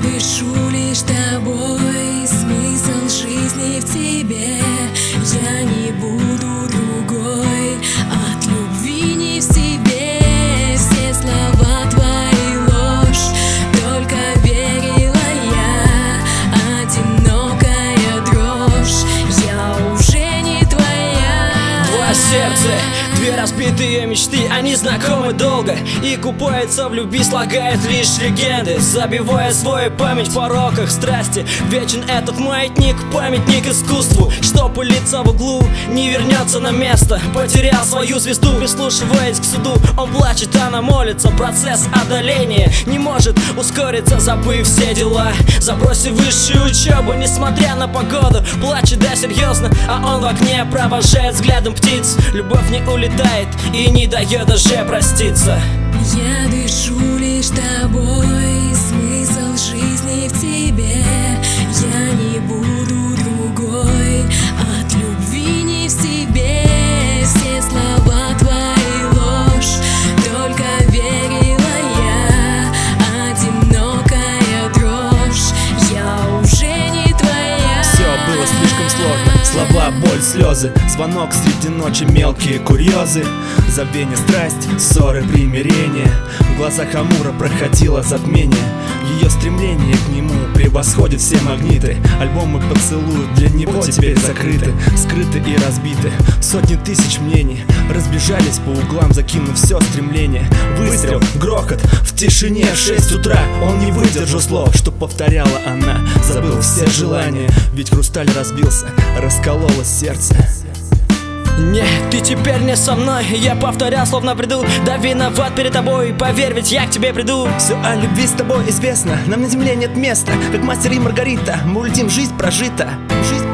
дышу лишь тобой, смысл жизни в тебе. Я не буду другой, от любви не в себе. Все слова твои ложь, только верила я. Одинокая дрожь, я уже не твоя. Два сердца, две разбитые мечты, они знакомы долго и купаются в любви, слагают лишь легенды, забивая свою память в пороках страсти. Вечен этот маятник, памятник искусству, что пылится в углу, не вернется на место. Потерял свою звезду, прислушиваясь к суду. Он плачет, она молится, процесс одоления не может ускориться, забыв все дела, забросив высшую учебу, несмотря на погоду. Плачет, да, серьезно, а он в окне провожает взглядом птиц. Любовь не улетает и не дает даже проститься. Я дышу лишь тобой, смысл жизни в тебе. Я не буду другой, от любви не в себе. Все слова твои ложь, только верила я. Одинокая дрожь, я уже не твоя. Все было слишком сложно, слова, боль, слезы, звонок среди ночи, мелкие курьезы, забвение, страсть, ссоры, примирение. В глазах Амура проходило затмение. Ее стремление к нему превосходит все магниты. Альбомы поцелуют для него теперь закрыты, скрыты и разбиты. Сотни тысяч мнений разбежались по углам, закинув все стремление. Выстрел, грохот, в тишине в 6 утра. Он не выдержал слов, что повторяла она. Забыл все желания, ведь хрусталь разбился, раскололось сердце. Нет, ты теперь не со мной, я повторял, словно приду. Да виноват перед тобой, поверь, ведь я к тебе приду. Все о любви с тобой известно, нам на земле нет места. Как мастер и Маргарита, мы улетим, жизнь прожита. Жизнь